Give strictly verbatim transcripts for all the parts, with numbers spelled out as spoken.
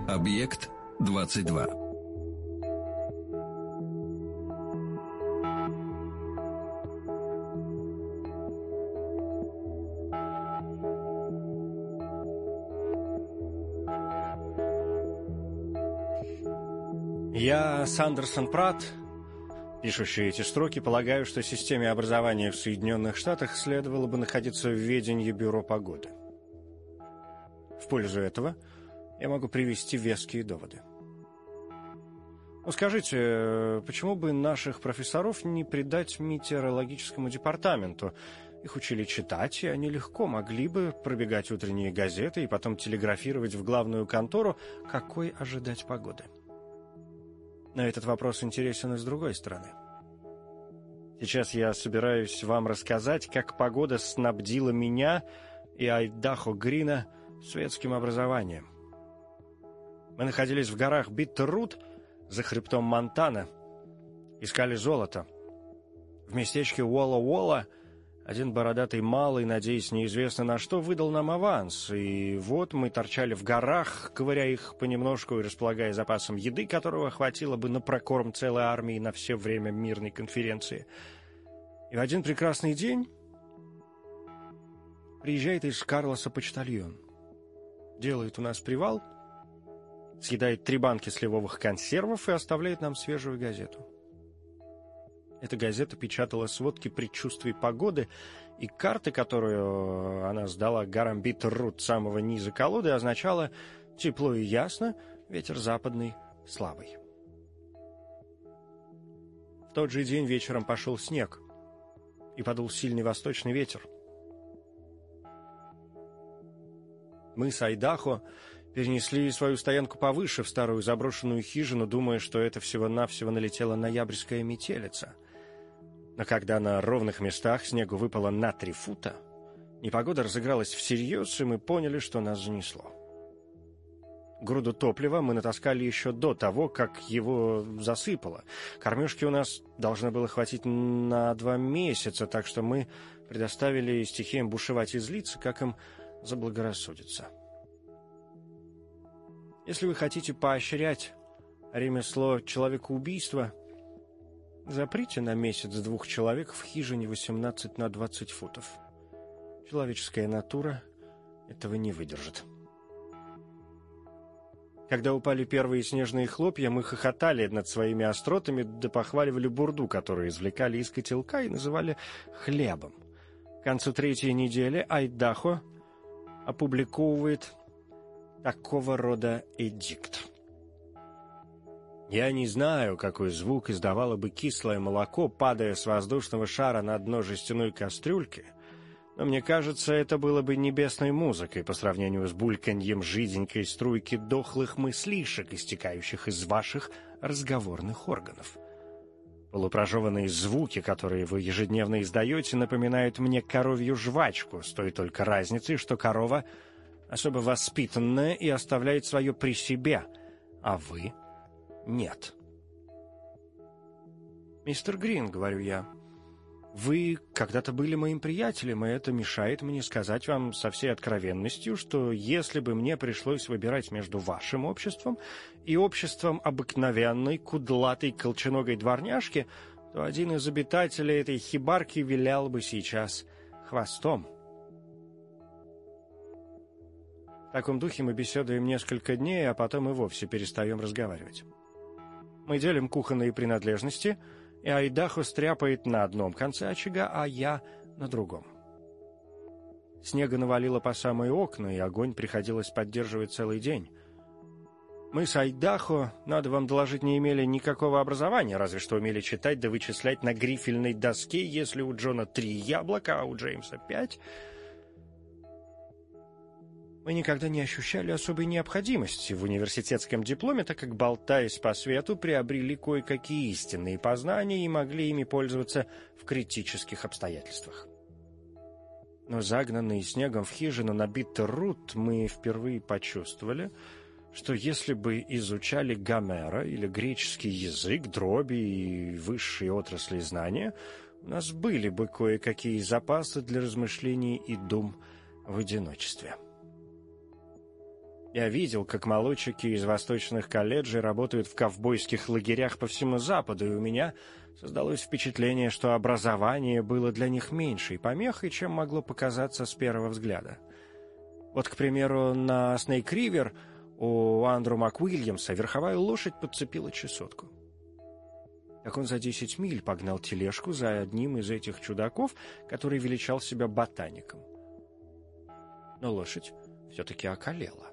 Объект двадцать два. Я, Сандерсон Пратт, пишущий эти строки, полагаю, что системе образования в Соединенных Штатах следовало бы находиться в ведении Бюро погоды. В пользу этого я могу привести веские доводы. Ну, скажите, почему бы наших профессоров не придать метеорологическому департаменту? Их учили читать, и они легко могли бы пробегать утренние газеты и потом телеграфировать в главную контору, какой ожидать погоды. Но этот вопрос интересен и с другой стороны. Сейчас я собираюсь вам рассказать, как погода снабдила меня и Айдахо Грина светским образованием. Мы находились в горах Биттер-Рут за хребтом Монтана, искали золото. В местечке Уолла-Уолла один бородатый малый, надеясь неизвестно на что, выдал нам аванс, и вот мы торчали в горах, ковыряя их понемножку и располагая запасом еды, которого хватило бы на прокорм целой армии на все время мирной конференции. И в один прекрасный день приезжает из Карлоса почтальон, делает у нас привал, съедает три банки сливовых консервов и оставляет нам свежую газету. Эта газета печатала сводки предчувствий погоды, и карты, которую она сдала горам Биттер-Рут самого низа колоды, означала тепло и ясно, ветер западный слабый. В тот же день вечером пошел снег, и подул сильный восточный ветер. Мы с Айдахо перенесли свою стоянку повыше, в старую заброшенную хижину, думая, что это всего-навсего налетела ноябрьская метелица. Но когда на ровных местах снегу выпало на три фута, непогода разыгралась всерьез, и мы поняли, что нас занесло. Груду топлива мы натаскали еще до того, как его засыпало. Кормежки у нас должно было хватить на два месяца, так что мы предоставили стихиям бушевать и злиться, как им заблагорассудится. Если вы хотите поощрять ремесло человекоубийства, заприте на месяц двух человек в хижине восемнадцать на двадцать футов. Человеческая натура этого не выдержит. Когда упали первые снежные хлопья, мы хохотали над своими остротами, да похваливали бурду, которую извлекали из котелка и называли хлебом. К концу третьей недели Айдахо опубликовывает такого рода эдикт. Я не знаю, какой звук издавало бы кислое молоко, падая с воздушного шара на дно жестяной кастрюльки, но мне кажется, это было бы небесной музыкой по сравнению с бульканьем жиденькой струйки дохлых мыслишек, истекающих из ваших разговорных органов. Полупрожеванные звуки, которые вы ежедневно издаете, напоминают мне коровью жвачку, с той только разницей, что корова особо воспитанная и оставляет свое при себе, а вы нет. «Мистер Грин, — говорю я, — вы когда-то были моим приятелем, и это мешает мне сказать вам со всей откровенностью, что если бы мне пришлось выбирать между вашим обществом и обществом обыкновенной, кудлатой, колченогой дворняжки, то один из обитателей этой хибарки вилял бы сейчас хвостом». В таком духе мы беседуем несколько дней, а потом и вовсе перестаем разговаривать. Мы делим кухонные принадлежности, и Айдахо стряпает на одном конце очага, а я на другом. Снега навалило по самые окна, и огонь приходилось поддерживать целый день. Мы с Айдахо, надо вам доложить, не имели никакого образования, разве что умели читать да вычислять на грифельной доске, если у Джона три яблока, а у Джеймса пять. Мы никогда не ощущали особой необходимости в университетском дипломе, так как, болтаясь по свету, приобрели кое-какие истинные познания и могли ими пользоваться в критических обстоятельствах. Но загнанные снегом в хижину на Биттер-Рут мы впервые почувствовали, что если бы изучали Гомера или греческий язык, дроби и высшие отрасли знания, у нас были бы кое-какие запасы для размышлений и дум в одиночестве. Я видел, как молодчики из восточных колледжей работают в ковбойских лагерях по всему Западу, и у меня создалось впечатление, что образование было для них меньшей помехой, чем могло показаться с первого взгляда. Вот, к примеру, на Снейк-Ривер у Андрю МакУильямса верховая лошадь подцепила чесотку. Так он за десять миль погнал тележку за одним из этих чудаков, который величал себя ботаником. Но лошадь все-таки околела.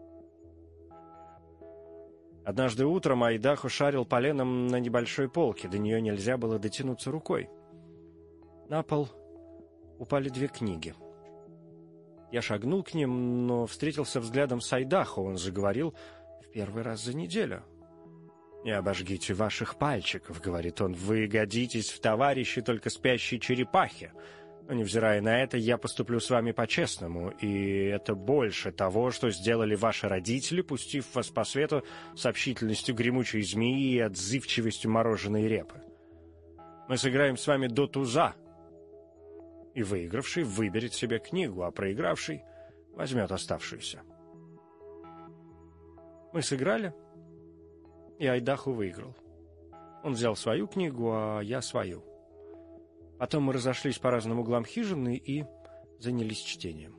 Однажды утром Айдахо шарил поленом на небольшой полке, до нее нельзя было дотянуться рукой. На пол упали две книги. Я шагнул к ним, но встретился взглядом с Айдахо. Он заговорил в первый раз за неделю. «Не обожгите ваших пальчиков», — говорит он, — «вы годитесь в товарищи только спящей черепахе. Но, невзирая на это, я поступлю с вами по-честному, и это больше того, что сделали ваши родители, пустив вас по свету с общительностью гремучей змеи и отзывчивостью мороженой репы. Мы сыграем с вами до туза, и выигравший выберет себе книгу, а проигравший возьмет оставшуюся». Мы сыграли, и Айдахо выиграл. Он взял свою книгу, а я свою. Потом мы разошлись по разным углам хижины и занялись чтением.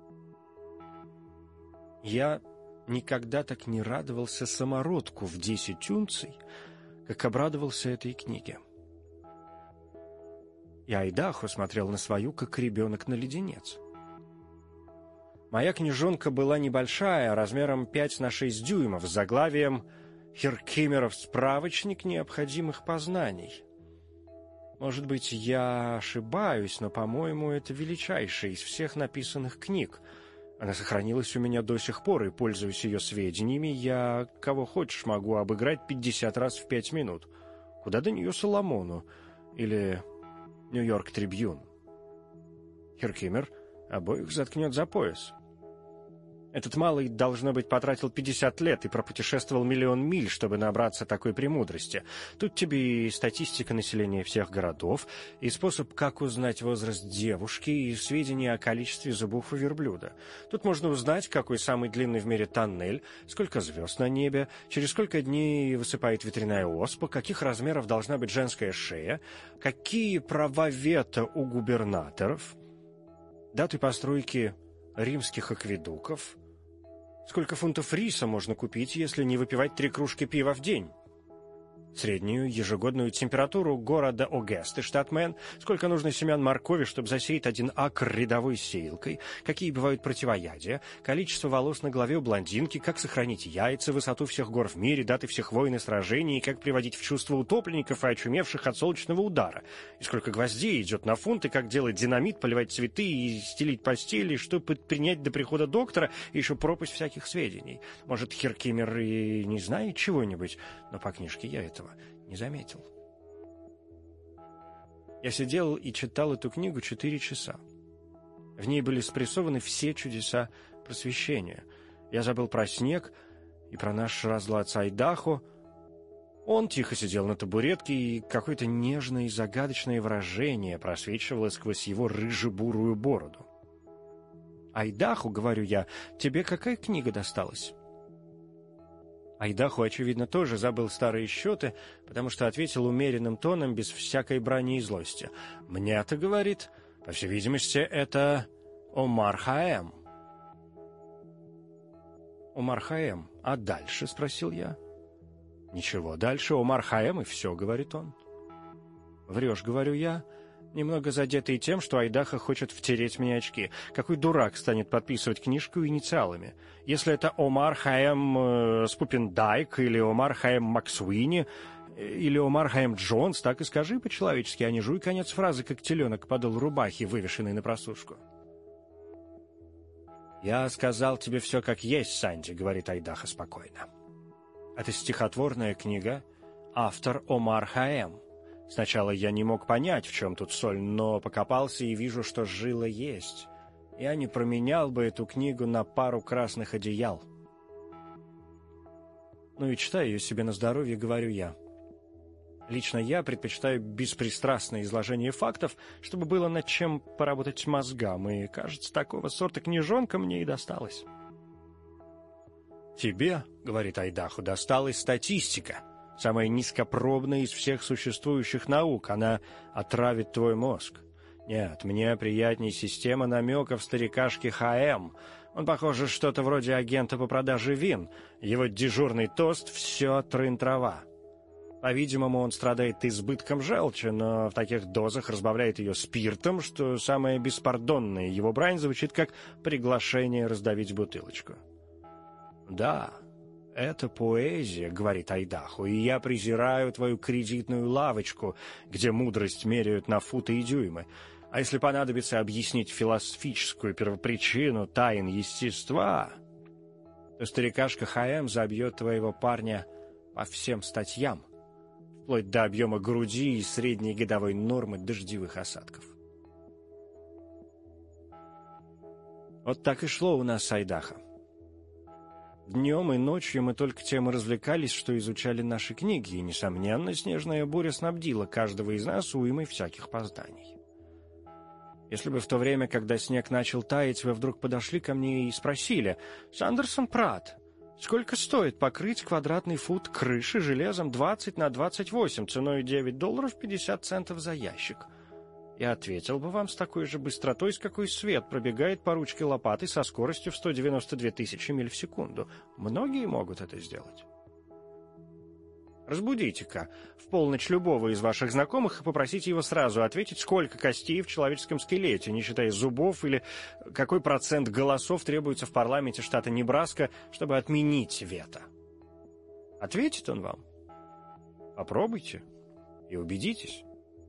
Я никогда так не радовался самородку в десять унций, как обрадовался этой книге. И Айдахо смотрел на свою, как ребенок на леденец. Моя книжонка была небольшая, размером пять на шесть дюймов, с заглавием «Херкимеров справочник необходимых познаний». Может быть, я ошибаюсь, но, по-моему, это величайшая из всех написанных книг. Она сохранилась у меня до сих пор, и, пользуясь ее сведениями, я, кого хочешь, могу обыграть пятьдесят раз в пять минут. Куда до нее Соломону или Нью-Йорк Трибьюн. Херкимер обоих заткнет за пояс. Этот малый, должно быть, потратил пятьдесят лет и пропутешествовал миллион миль, чтобы набраться такой премудрости. Тут тебе и статистика населения всех городов, и способ, как узнать возраст девушки, и сведения о количестве зубов у верблюда. Тут можно узнать, какой самый длинный в мире тоннель, сколько звезд на небе, через сколько дней высыпает ветряная оспа, каких размеров должна быть женская шея, какие права вето у губернаторов, даты постройки римских акведуков, сколько фунтов риса можно купить, если не выпивать три кружки пива в день? Среднюю ежегодную температуру города Огесты, штат Мэн, сколько нужно семян моркови, чтобы засеять один акр рядовой сеялкой, какие бывают противоядия, количество волос на голове у блондинки, как сохранить яйца, высоту всех гор в мире, даты всех войн и сражений, как приводить в чувство утопленников и очумевших от солнечного удара, и сколько гвоздей идет на фунт, и как делать динамит, поливать цветы и стелить постели, что предпринять до прихода доктора, и еще пропасть всяких сведений. Может, Херкимер и не знает чего-нибудь, но по книжке я этого не заметил. Я сидел и читал эту книгу четыре часа. В ней были спрессованы все чудеса просвещения. Я забыл про снег и про наш разлад с Айдахо. Он тихо сидел на табуретке, и какое-то нежное и загадочное выражение просвечивало сквозь его рыже-бурую бороду. «Айдахо, — говорю я, — тебе какая книга досталась?» Айдахо, очевидно, тоже забыл старые счеты, потому что ответил умеренным тоном, без всякой брани и злости. «Мне-то, — говорит, — по всей видимости, это Омар Хаэм». «Омар Хаэм. А дальше?» — спросил я. «Ничего, дальше Омар Хаэм, и все, — говорит он». «Врешь, — говорю я, немного задетый тем, что Айдахо хочет втереть мне очки. Какой дурак станет подписывать книжку инициалами? Если это Омар Хаэм э, Спупендайк или Омар Хаэм Максуини или Омар Хаэм Джонс, так и скажи по-человечески, а не жуй конец фразы, как теленок подол рубахи, вывешенной на просушку». «Я сказал тебе все как есть, Санди, — говорит Айдахо спокойно. Это стихотворная книга, автор Омар Хаэм. Сначала я не мог понять, в чем тут соль, но покопался и вижу, что жила есть. Я не променял бы эту книгу на пару красных одеял». Ну и читаю ее себе на здоровье, говорю я. Лично я предпочитаю беспристрастное изложение фактов, чтобы было над чем поработать мозгам, и, кажется, такого сорта книжонка мне и досталась. «Тебе, — говорит Айдахо, — досталась статистика, самая низкопробная из всех существующих наук. Она отравит твой мозг. Нет, мне приятней система намеков старикашки ХМ. Он, похоже, что-то вроде агента по продаже вин. Его дежурный тост — все трын-трава. По-видимому, он страдает избытком желчи, но в таких дозах разбавляет ее спиртом, что самая беспардонная его брань звучит как приглашение раздавить бутылочку. Да, это поэзия, — говорит Айдахо, — и я презираю твою кредитную лавочку, где мудрость меряют на футы и дюймы. А если понадобится объяснить философическую первопричину тайн естества, то старикашка ХМ забьет твоего парня по всем статьям, вплоть до объема груди и средней годовой нормы дождевых осадков. Вот так и шло у нас с Айдахо. Днем и ночью мы только тем и развлекались, что изучали наши книги, и, несомненно, снежная буря снабдила каждого из нас уймой всяких познаний. Если бы в то время, когда снег начал таять, вы вдруг подошли ко мне и спросили: «Сандерсон Пратт, сколько стоит покрыть квадратный фут крыши железом двадцать на двадцать восемь ценой девять долларов пятьдесят центов за ящик?» Я ответил бы вам с такой же быстротой, с какой свет пробегает по ручке лопаты со скоростью в сто девяносто две тысячи миль в секунду. Многие могут это сделать. Разбудите-ка в полночь любого из ваших знакомых и попросите его сразу ответить, сколько костей в человеческом скелете, не считая зубов, или какой процент голосов требуется в парламенте штата Небраска, чтобы отменить вето. Ответит он вам? Попробуйте и убедитесь.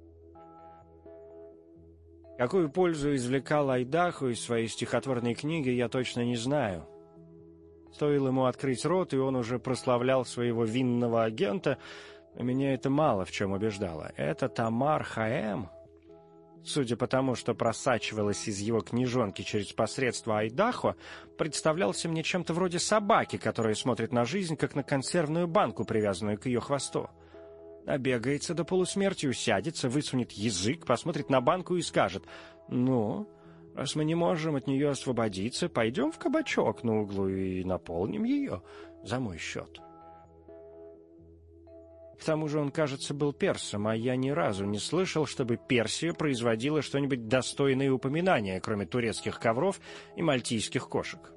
Какую пользу извлекал Айдахо из своей стихотворной книги, я точно не знаю. Стоило ему открыть рот, и он уже прославлял своего винного агента, но меня это мало в чем убеждало. Это Тамар ХМ, судя по тому, что просачивалось из его книжонки через посредство Айдахо, представлялся мне чем-то вроде собаки, которая смотрит на жизнь, как на консервную банку, привязанную к ее хвосту. Набегается до полусмерти, усядется, высунет язык, посмотрит на банку и скажет: «Ну, раз мы не можем от нее освободиться, пойдем в кабачок на углу и наполним ее за мой счет». К тому же он, кажется, был персом, а я ни разу не слышал, чтобы Персия производила что-нибудь достойное упоминания, кроме турецких ковров и мальтийских кошек.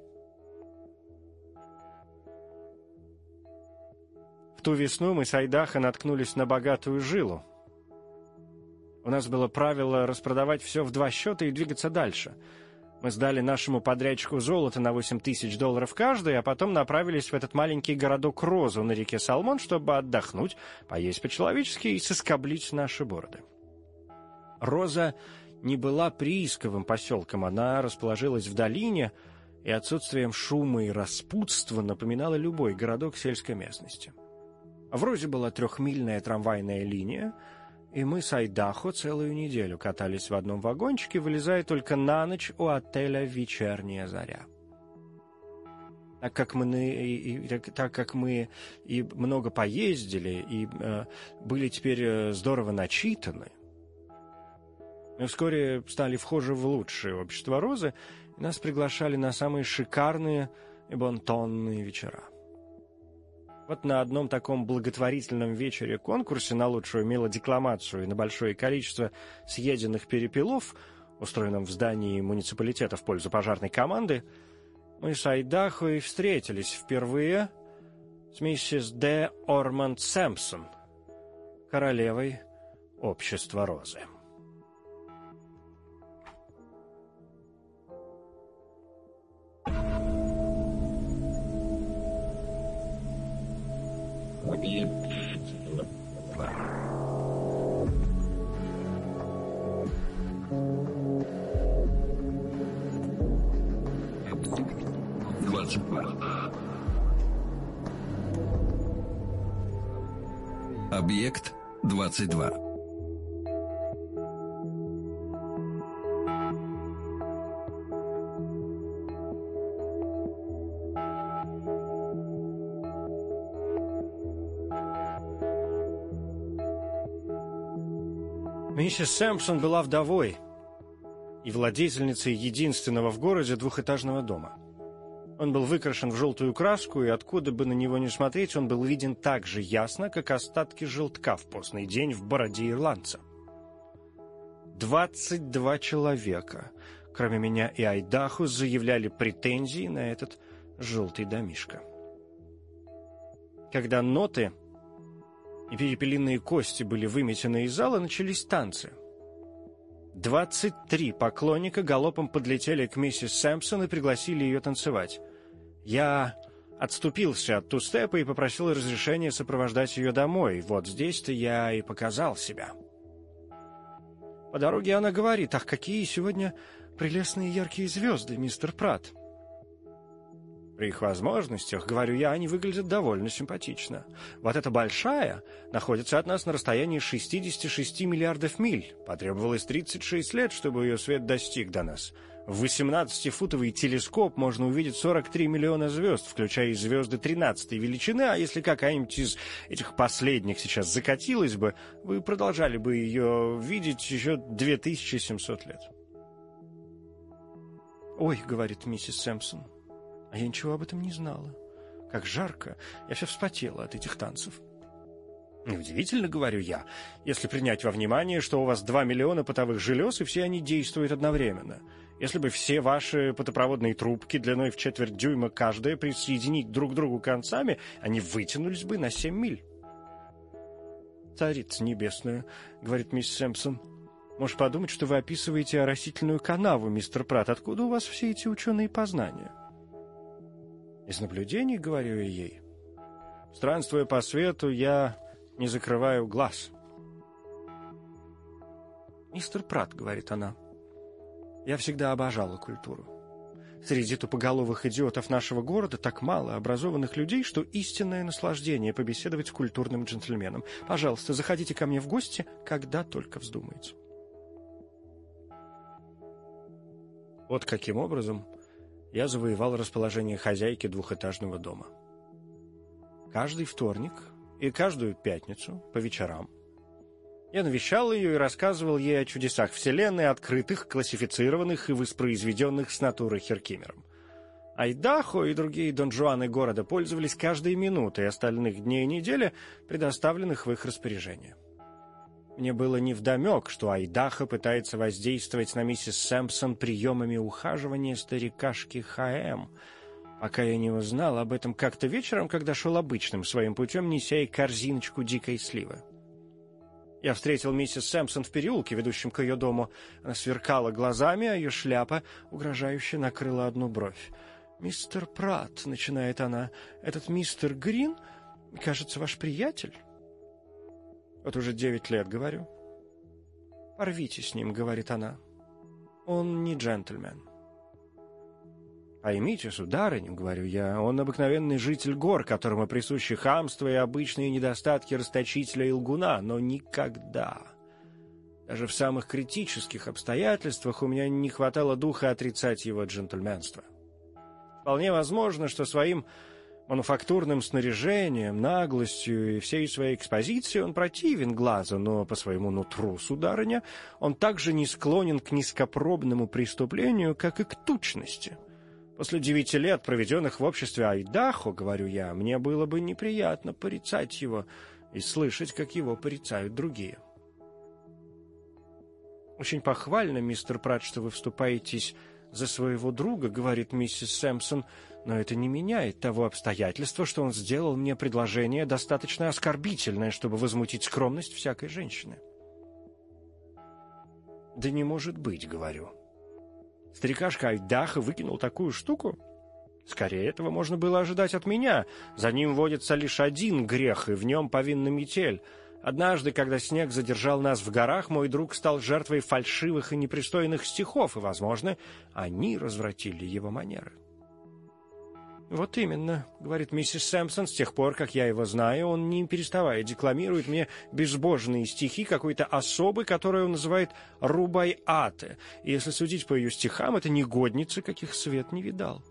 В ту весну мы с Айдахо наткнулись на богатую жилу. У нас было правило распродавать все в два счета и двигаться дальше. Мы сдали нашему подрядчику золото на восемь тысяч долларов каждый, а потом направились в этот маленький городок Розу на реке Салмон, чтобы отдохнуть, поесть по-человечески и соскоблить наши бороды. Роза не была приисковым поселком, она расположилась в долине и отсутствием шума и распутства напоминала любой городок сельской местности. В Розе была трехмильная трамвайная линия, и мы с Айдахо целую неделю катались в одном вагончике, вылезая только на ночь у отеля «Вечерняя заря». Так как мы, и, и, так как мы и много поездили, и э, были теперь здорово начитаны, мы вскоре стали вхожи в лучшее общество Розы, и нас приглашали на самые шикарные и бонтонные вечера. Вот на одном таком благотворительном вечере-конкурсе на лучшую мелодекламацию и на большое количество съеденных перепелов, устроенном в здании муниципалитета в пользу пожарной команды, мы с Айдахо и встретились впервые с миссис Д. Орманд Сэмпсон, королевой общества Розы. двадцать два. Объект двадцать два. Миссис Сэмпсон была вдовой и владельницей единственного в городе двухэтажного дома. Он был выкрашен в желтую краску, и откуда бы на него ни смотреть, он был виден так же ясно, как остатки желтка в постный день в бороде ирландца. Двадцать два человека, кроме меня и Айдахо, заявляли претензии на этот желтый домишко. Когда ноты и перепелиные кости были выметены из зала, начались танцы. Двадцать три поклонника галопом подлетели к миссис Сэмпсон и пригласили ее танцевать. Я отступился от тустепа и попросил разрешения сопровождать ее домой. Вот здесь-то я и показал себя. По дороге она говорит: «Ах, какие сегодня прелестные яркие звезды, мистер Пратт!» При их возможностях, говорю я, они выглядят довольно симпатично. Вот эта большая находится от нас на расстоянии шестьдесят шесть миллиардов миль. Потребовалось тридцать шесть лет, чтобы ее свет достиг до нас. В восемнадцатифутовый телескоп можно увидеть сорок три миллиона звезд, включая и звезды тринадцатой величины, а если какая-нибудь из этих последних сейчас закатилась бы, вы продолжали бы ее видеть еще две тысячи семьсот лет. «Ой», — говорит миссис Сэмпсон, — «а я ничего об этом не знала. Как жарко, я вся вспотела от этих танцев». «Неудивительно, — говорю я, — если принять во внимание, что у вас два миллиона потовых желез, и все они действуют одновременно. Если бы все ваши потопроводные трубки длиной в четверть дюйма каждая присоединить друг к другу концами, они вытянулись бы на семь миль». «Царица небесная, — говорит мисс Сэмпсон, — может подумать, что вы описываете оросительную канаву, мистер Пратт. Откуда у вас все эти ученые познания?» «Из наблюдений, — говорю я ей. Странствуя по свету, я не закрываю глаз». «Мистер Пратт, — говорит она, — я всегда обожала культуру. Среди тупоголовых идиотов нашего города так мало образованных людей, что истинное наслаждение побеседовать с культурным джентльменом. Пожалуйста, заходите ко мне в гости, когда только вздумается». Вот каким образом я завоевал расположение хозяйки двухэтажного дома. Каждый вторник и каждую пятницу по вечерам я навещал ее и рассказывал ей о чудесах Вселенной, открытых, классифицированных и воспроизведенных с натуры Херкимером. Айдахо и другие донжуаны города пользовались каждой минутой остальных дней недели, предоставленных в их распоряжение. Мне было невдомек, что Айдахо пытается воздействовать на миссис Сэмпсон приемами ухаживания старикашки Ха-Эм, пока я не узнал об этом как-то вечером, когда шел обычным своим путем, неся ей корзиночку дикой сливы. Я встретил миссис Сэмпсон в переулке, ведущем к ее дому. Она сверкала глазами, а ее шляпа угрожающе накрыла одну бровь. «Мистер Пратт», — начинает она, — «этот мистер Грин, кажется, ваш приятель?» «Вот уже девять лет, — говорю». «Порвите с ним, — говорит она. Он не джентльмен». «Поймите, сударыня, — говорю я, — он обыкновенный житель гор, которому присущи хамство и обычные недостатки расточителя и лгуна, но никогда, даже в самых критических обстоятельствах, у меня не хватало духа отрицать его джентльменство. Вполне возможно, что своим мануфактурным снаряжением, наглостью и всей своей экспозицией он противен глазу, но по своему нутру, сударыня, он также не склонен к низкопробному преступлению, как и к тучности. После девяти лет, проведенных в обществе Айдахо, говорю я, мне было бы неприятно порицать его и слышать, как его порицают другие». «Очень похвально, мистер Пратт, что вы вступаетесь за своего друга, — говорит миссис Сэмпсон, — но это не меняет того обстоятельства, что он сделал мне предложение достаточно оскорбительное, чтобы возмутить скромность всякой женщины». «Да не может быть, — говорю. Старикашка Айдахо выкинул такую штуку? Скорее, этого можно было ожидать от меня. За ним водится лишь один грех, и в нем повинна метель. Однажды, когда снег задержал нас в горах, мой друг стал жертвой фальшивых и непристойных стихов, и, возможно, они развратили его манеры». «Вот именно, — говорит миссис Сэмпсон, — с тех пор, как я его знаю, он, не переставая, декламирует мне безбожные стихи какой-то особы, которую он называет Рубай-Ате, и, если судить по ее стихам, это негодница, каких свет не видал».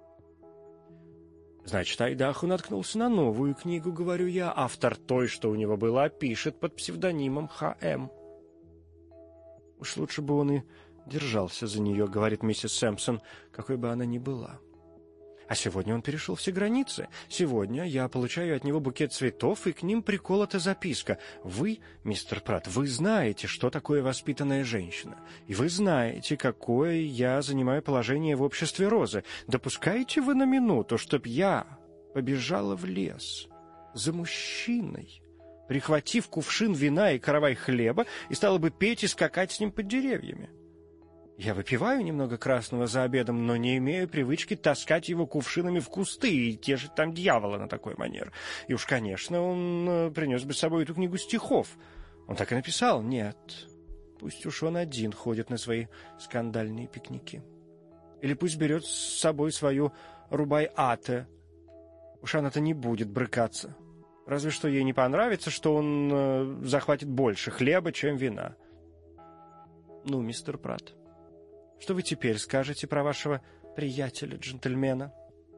«Значит, Айдахо наткнулся на новую книгу, — говорю я, — автор той, что у него была, пишет под псевдонимом Ха-Эм». «Уж лучше бы он и держался за нее, — говорит миссис Сэмпсон, — какой бы она ни была. А сегодня он перешел все границы. Сегодня я получаю от него букет цветов, и к ним приколота записка. Вы, мистер Пратт, вы знаете, что такое воспитанная женщина. И вы знаете, какое я занимаю положение в обществе Розы. Допускаете вы на минуту, чтоб я побежала в лес за мужчиной, прихватив кувшин вина и каравай хлеба, и стала бы петь и скакать с ним под деревьями? Я выпиваю немного красного за обедом, но не имею привычки таскать его кувшинами в кусты и тешить там дьявола на такой манер. И уж, конечно, он принес бы с собой эту книгу стихов. Он так и написал: нет, пусть уж он один ходит на свои скандальные пикники. Или пусть берет с собой свою рубай-ате. Уж она-то не будет брыкаться. Разве что ей не понравится, что он э, захватит больше хлеба, чем вина. Ну, мистер Пратт, что вы теперь скажете про вашего приятеля-джентльмена?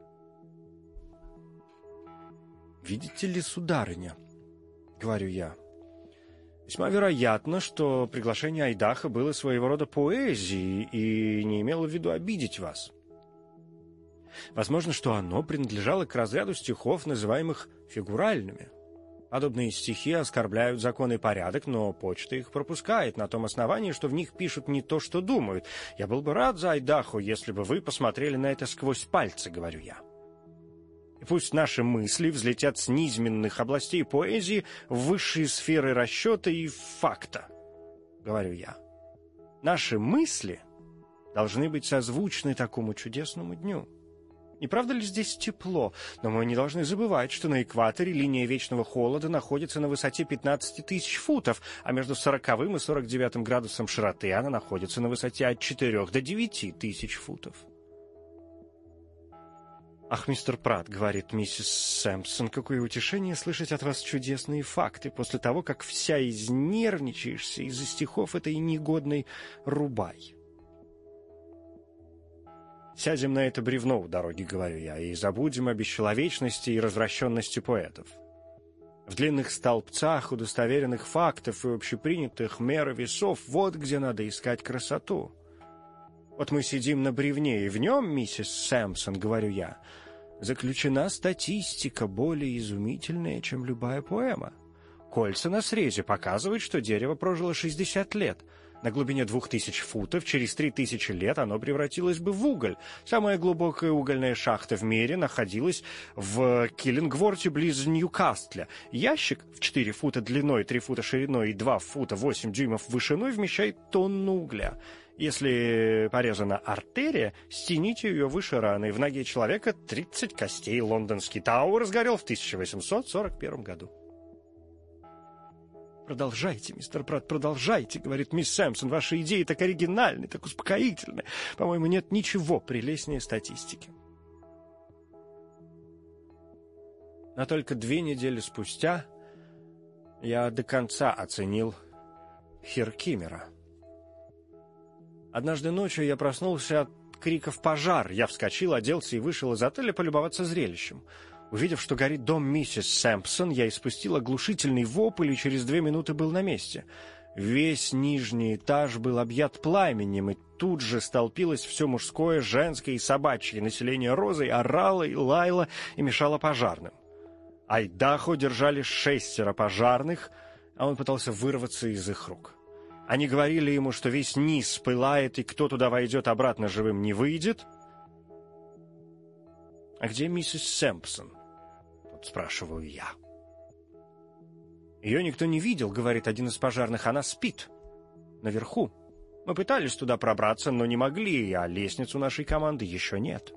«Видите ли, сударыня, — говорю я, — весьма вероятно, что приглашение Айдаха было своего рода поэзией и не имело в виду обидеть вас. Возможно, что оно принадлежало к разряду стихов, называемых фигуральными. Подобные стихи оскорбляют закон и порядок, но почта их пропускает на том основании, что в них пишут не то, что думают. Я был бы рад за Айдаху, если бы вы посмотрели на это сквозь пальцы, — говорю я. И пусть наши мысли взлетят с низменных областей поэзии в высшие сферы расчета и факта, — говорю я. Наши мысли должны быть созвучны такому чудесному дню. Не правда ли здесь тепло? Но мы не должны забывать, что на экваторе линия вечного холода находится на высоте пятнадцать тысяч футов, а между сороковым и сорок девятым градусом широты она находится на высоте от четырех до девяти тысяч футов. «Ах, мистер Пратт, — говорит миссис Сэмпсон, — какое утешение слышать от вас чудесные факты после того, как вся изнервничаешься из-за стихов этой негодной рубай. Сядем на это бревно у дороги, — говорю я, — и забудем о бесчеловечности и развращенности поэтов. В длинных столбцах удостоверенных фактов и общепринятых мер и весов вот где надо искать красоту. Вот мы сидим на бревне, и в нем, миссис Сэмпсон, — говорю я, — заключена статистика более изумительная, чем любая поэма. Кольца на срезе показывают, что дерево прожило шестьдесят лет. На глубине двух тысяч футов через три тысячи лет оно превратилось бы в уголь. Самая глубокая угольная шахта в мире находилась в Киллингворте близ Ньюкасля. Ящик в четыре фута длиной, три фута шириной и два фута восемь дюймов вышиной вмещает тонну угля. Если порезана артерия, стяните ее выше раны. В ноге человека тридцать костей. Лондонский Тауэр сгорел в тысяча восемьсот сорок первом году. «Продолжайте, мистер Пратт, продолжайте, — говорит мисс Сэмпсон, — ваши идеи так оригинальны, так успокоительны. По-моему, нет ничего прелестнее статистики». Но только две недели спустя я до конца оценил Херкимера. Однажды ночью я проснулся от криков «пожар». Я вскочил, оделся и вышел из отеля полюбоваться зрелищем. Увидев, что горит дом миссис Сэмпсон, я испустил оглушительный вопль и через две минуты был на месте. Весь нижний этаж был объят пламенем, и тут же столпилось все мужское, женское и собачье население Розы, орало и лаяло и мешало пожарным. Айдахо держали шестеро пожарных, а он пытался вырваться из их рук. Они говорили ему, что весь низ пылает, и кто туда войдет, обратно живым не выйдет. «А где миссис Сэмпсон?» — спрашиваю я. «Ее никто не видел, — говорит один из пожарных, — она спит наверху. Мы пытались туда пробраться, но не могли, а лестницу нашей команды еще нет».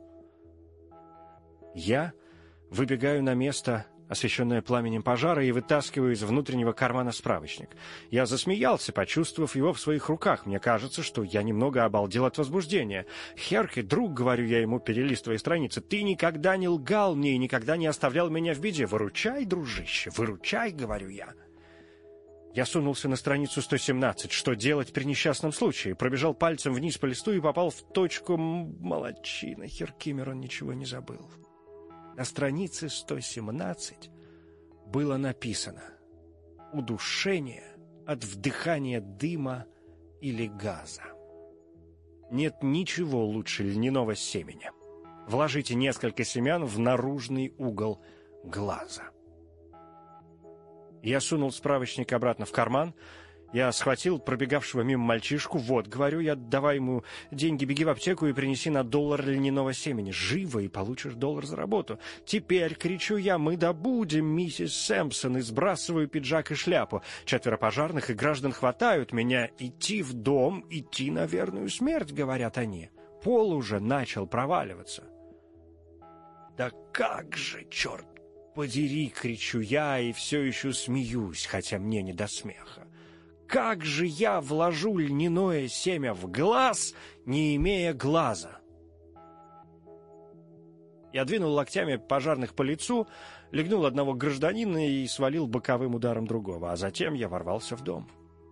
Я выбегаю на место, освещенное пламенем пожара, и вытаскиваю из внутреннего кармана справочник. Я засмеялся, почувствовав его в своих руках. Мне кажется, что я немного обалдел от возбуждения. «Херки, друг, — говорю я ему, перелистывая страницы, — ты никогда не лгал мне и никогда не оставлял меня в беде. Выручай, дружище, выручай, — говорю я». Я сунулся на страницу сто семнадцать. Что делать при несчастном случае? Пробежал пальцем вниз по листу и попал в точку. Молодчина, Херкимер, он ничего не забыл. На странице сто семнадцать было написано: «Удушение от вдыхания дыма или газа». Нет ничего лучше льняного семени. Вложите несколько семян в наружный угол глаза. Я сунул справочник обратно в карман. Я схватил пробегавшего мимо мальчишку. «Вот, — говорю я, — давай ему деньги, беги в аптеку и принеси на доллар льняного семени. Живо, и получишь доллар за работу. Теперь, — кричу я, — мы добудем миссис Сэмпсон, и сбрасываю пиджак и шляпу. Четверо пожарных и граждан хватают меня. Идти в дом, идти на верную смерть, — говорят они. Пол уже начал проваливаться». «Да как же, черт подери!» — кричу я, и все еще смеюсь, хотя мне не до смеха. Как же я вложу льняное семя в глаз, не имея глаза? Я двинул локтями пожарных по лицу, легнул одного гражданина и свалил боковым ударом другого, а затем я ворвался в дом.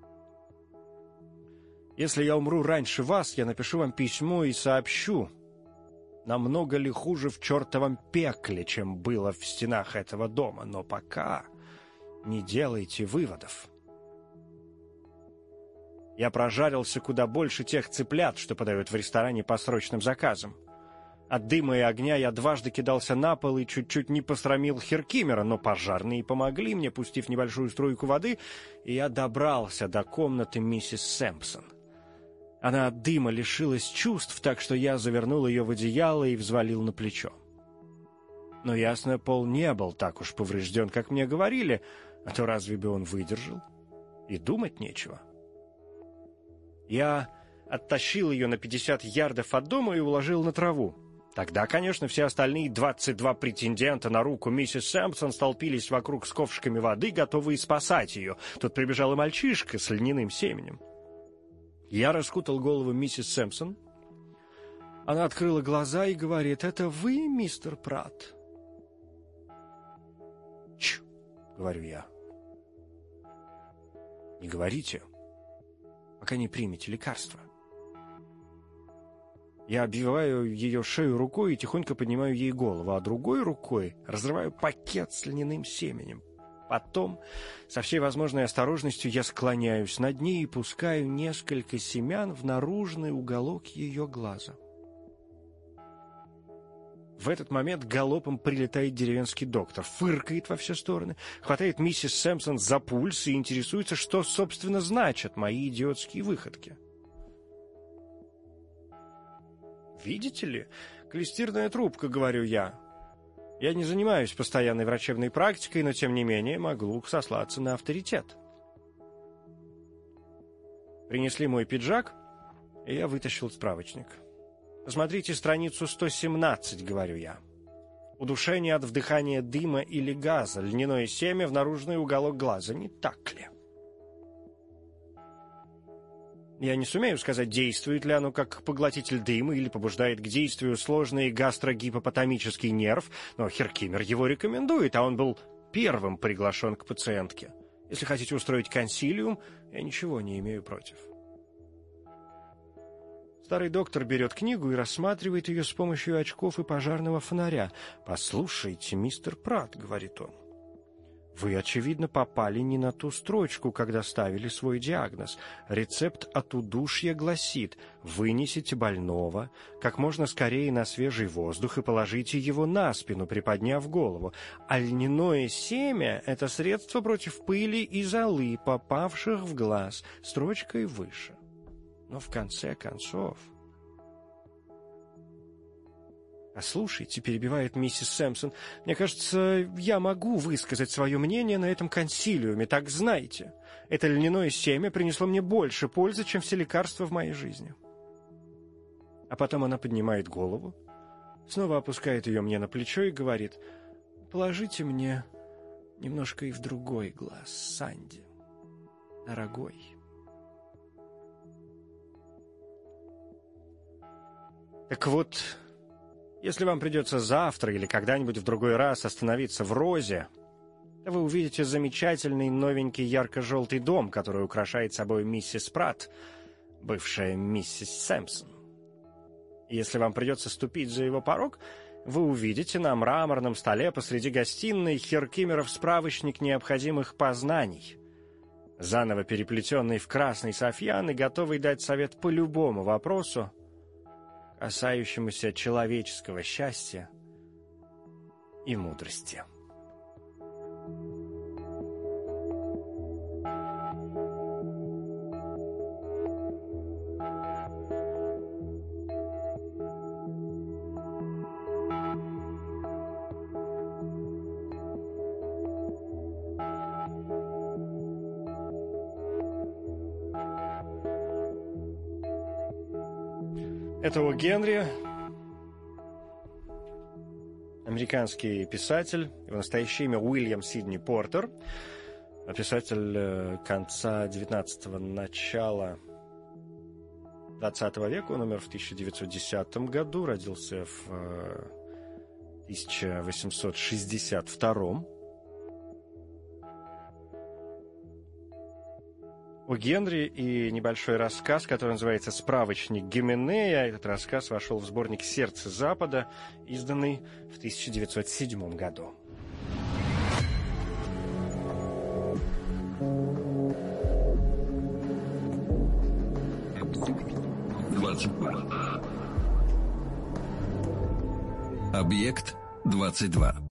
Если я умру раньше вас, я напишу вам письмо и сообщу, намного ли хуже в чертовом пекле, чем было в стенах этого дома, но пока не делайте выводов. Я прожарился куда больше тех цыплят, что подают в ресторане по срочным заказам. От дыма и огня я дважды кидался на пол и чуть-чуть не посрамил Херкимера, но пожарные помогли мне, пустив небольшую струйку воды, и я добрался до комнаты миссис Сэмпсон. Она от дыма лишилась чувств, так что я завернул ее в одеяло и взвалил на плечо. Но, ясно, пол не был так уж поврежден, как мне говорили, а то разве бы он выдержал? И думать нечего. Я оттащил ее на пятьдесят ярдов от дома и уложил на траву. Тогда, конечно, все остальные двадцать два претендента на руку миссис Сэмпсон столпились вокруг с ковшиками воды, готовые спасать ее. Тут прибежал и мальчишка с льняным семенем. Я раскутал голову миссис Сэмпсон. Она открыла глаза и говорит: «Это вы, мистер Пратт?» «Чш!» — говорю я. «Не говорите, пока не примете лекарства». Я обвиваю ее шею рукой и тихонько поднимаю ей голову, а другой рукой разрываю пакет с льняным семенем. Потом, со всей возможной осторожностью, я склоняюсь над ней и пускаю несколько семян в наружный уголок ее глаза. В этот момент галопом прилетает деревенский доктор, фыркает во все стороны, хватает миссис Сэмпсон за пульс и интересуется, что, собственно, значат мои идиотские выходки. «Видите ли, клестирная трубка», — говорю я. Я не занимаюсь постоянной врачебной практикой, но, тем не менее, могу сослаться на авторитет. Принесли мой пиджак, и я вытащил справочник. «Посмотрите страницу сто семнадцать», — говорю я. «Удушение от вдыхания дыма или газа, льняное семя в наружный уголок глаза, не так ли?» Я не сумею сказать, действует ли оно как поглотитель дыма или побуждает к действию сложный гастрогипопотамический нерв, но Херкимер его рекомендует, а он был первым приглашен к пациентке. Если хотите устроить консилиум, я ничего не имею против. Старый доктор берет книгу и рассматривает ее с помощью очков и пожарного фонаря. «Послушайте, мистер Пратт», — говорит он, — «вы, очевидно, попали не на ту строчку, когда ставили свой диагноз. Рецепт от удушья гласит: вынесите больного как можно скорее на свежий воздух и положите его на спину, приподняв голову. А льняное семя — это средство против пыли и золы, попавших в глаз, строчкой выше». Но в конце концов... «Послушайте», — перебивает миссис Сэмпсон, — «мне кажется, я могу высказать свое мнение на этом консилиуме, так знаете. Это льняное семя принесло мне больше пользы, чем все лекарства в моей жизни». А потом она поднимает голову, снова опускает ее мне на плечо и говорит: «Положите мне немножко и в другой глаз, Санди, дорогой». Так вот... Если вам придется завтра или когда-нибудь в другой раз остановиться в Розе, то вы увидите замечательный новенький ярко-желтый дом, который украшает собой миссис Пратт, бывшая миссис Сэмпсон. И если вам придется ступить за его порог, вы увидите на мраморном столе посреди гостиной Херкимеров справочник необходимых познаний, заново переплетенный в красный софьян и готовый дать совет по любому вопросу, касающемуся человеческого счастья и мудрости. Это О. Генри, американский писатель, его настоящее имя Уильям Сидни Портер, писатель конца девятнадцатого, начала двадцатого века, он умер в тысяча девятьсот десятом году, родился в тысяча восемьсот шестьдесят втором. У Генри и небольшой рассказ, который называется «Справочник Гименея». Этот рассказ вошел в сборник «Сердце Запада», изданный в тысяча девятьсот седьмом году. двадцать два. Объект двадцать два.